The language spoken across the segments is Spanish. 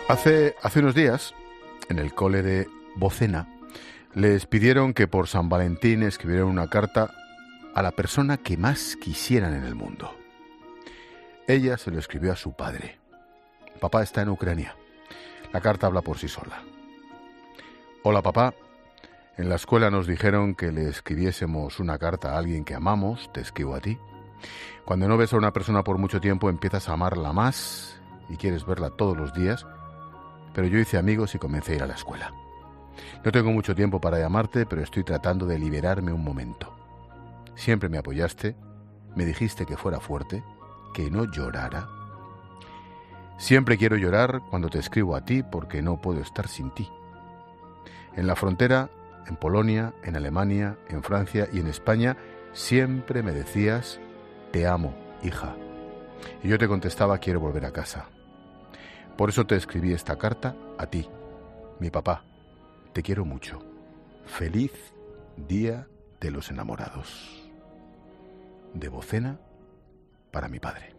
Hace unos días, en el cole de Bocena, les pidieron que por San Valentín escribieran una carta a la persona que más quisieran en el mundo. Ella se lo escribió a su padre. Papá está en Ucrania. La carta habla por sí sola. Hola, papá. En la escuela nos dijeron que le escribiésemos una carta a alguien que amamos. Te escribo a ti. Cuando no ves a una persona por mucho tiempo, empiezas a amarla más y quieres verla todos los días. Pero yo hice amigos y comencé a ir a la escuela. No tengo mucho tiempo para llamarte, pero estoy tratando de liberarme un momento. Siempre me apoyaste, me dijiste que fuera fuerte, que no llorara. Siempre quiero llorar cuando te escribo a ti porque no puedo estar sin ti. En la frontera, en Polonia, en Alemania, en Francia y en España, siempre me decías, te amo, hija. Y yo te contestaba, quiero volver a casa. Por eso te escribí esta carta a ti, mi papá. Te quiero mucho. Feliz Día de los Enamorados. De Bocena para mi padre.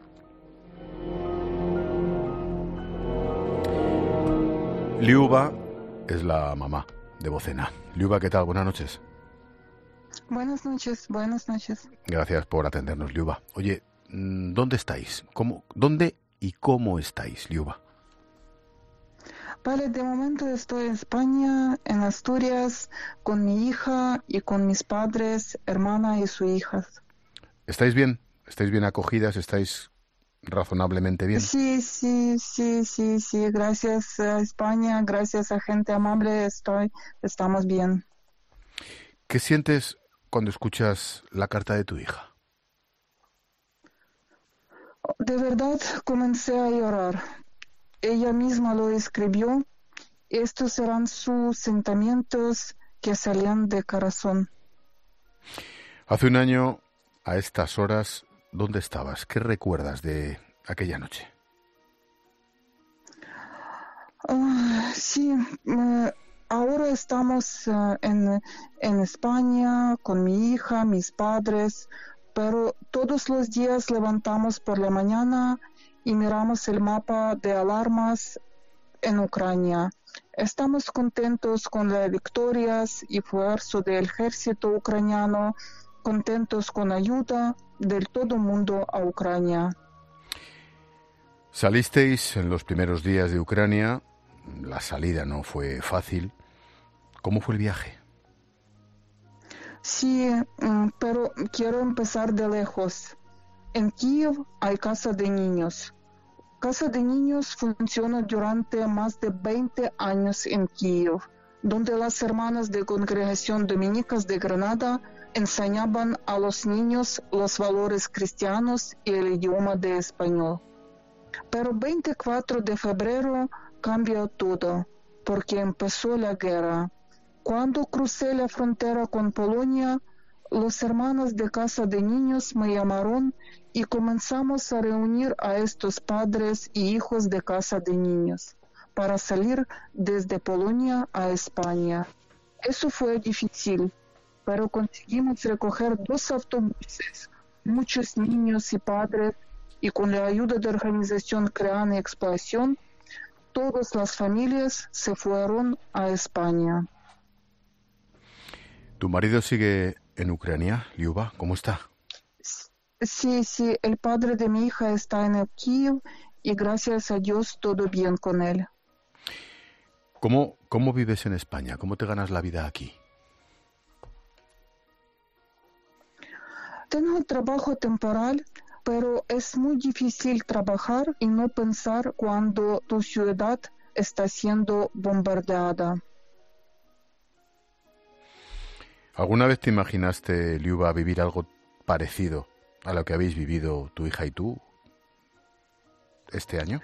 Liuba es la mamá de Bocena. Liuba, ¿qué tal? Buenas noches. Buenas noches, buenas noches. Gracias por atendernos, Liuba. Oye, ¿dónde estáis? ¿Dónde y cómo estáis, Liuba? Vale, de momento estoy en España, en Asturias, con mi hija y con mis padres, hermana y su hija. ¿Estáis bien? ¿Estáis bien acogidas? ¿Estáis razonablemente bien? Sí, gracias a España, gracias a gente amable, estamos bien. ¿Qué sientes cuando escuchas la carta de tu hija? De verdad comencé a llorar. Ella misma lo escribió. Estos eran sus sentimientos que salían de corazón. Hace un año, a estas horas, ¿dónde estabas? ¿Qué recuerdas de aquella noche? Sí, ahora estamos en España con mi hija, mis padres, pero todos los días levantamos por la mañana y miramos el mapa de alarmas en Ucrania. Estamos contentos con las victorias y esfuerzo del ejército ucraniano, contentos con ayuda del todo mundo a Ucrania. Salisteis en los primeros días de Ucrania. La salida no fue fácil. ¿Cómo fue el viaje? Sí, pero quiero empezar de lejos. En Kiev hay casa de niños. Casa de niños funciona durante más de 20 años en Kiev, donde las hermanas de Congregación Dominicas de Granada enseñaban a los niños los valores cristianos y el idioma de español. Pero 24 de febrero cambió todo, porque empezó la guerra. Cuando crucé la frontera con Polonia, los hermanos de Casa de Niños me llamaron y comenzamos a reunir a estos padres y hijos de Casa de Niños para salir desde Polonia a España. Eso fue difícil, pero conseguimos recoger 2 autobuses, muchos niños y padres, y con la ayuda de la organización Crean y Exploración, todas las familias se fueron a España. ¿Tu marido sigue en Ucrania, Liuba? ¿Cómo está? Sí, el padre de mi hija está en el Kiev y gracias a Dios todo bien con él. ¿Cómo vives en España? ¿Cómo te ganas la vida aquí? Tengo trabajo temporal, pero es muy difícil trabajar y no pensar cuando tu ciudad está siendo bombardeada. ¿Alguna vez te imaginaste, Liuba, vivir algo parecido a lo que habéis vivido tu hija y tú este año?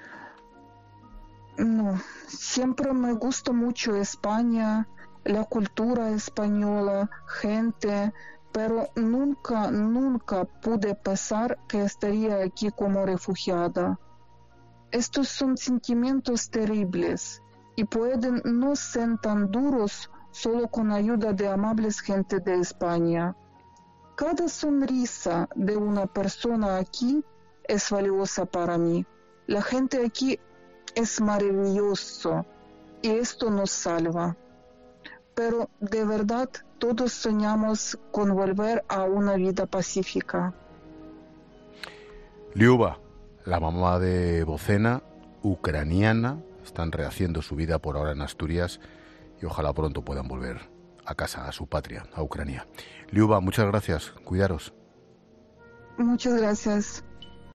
No, siempre me gustó mucho España, la cultura española, gente, pero nunca pude pensar que estaría aquí como refugiada. Estos son sentimientos terribles y pueden no ser tan duros solo con ayuda de amables gente de España. Cada sonrisa de una persona aquí es valiosa para mí. La gente aquí es maravilloso y esto nos salva. Pero de verdad todos soñamos con volver a una vida pacífica. Liuba, la mamá de Bocena, ucraniana, están rehaciendo su vida por ahora en Asturias y ojalá pronto puedan volver a casa, a su patria, a Ucrania. Liuba, muchas gracias. Cuidaros. Muchas gracias.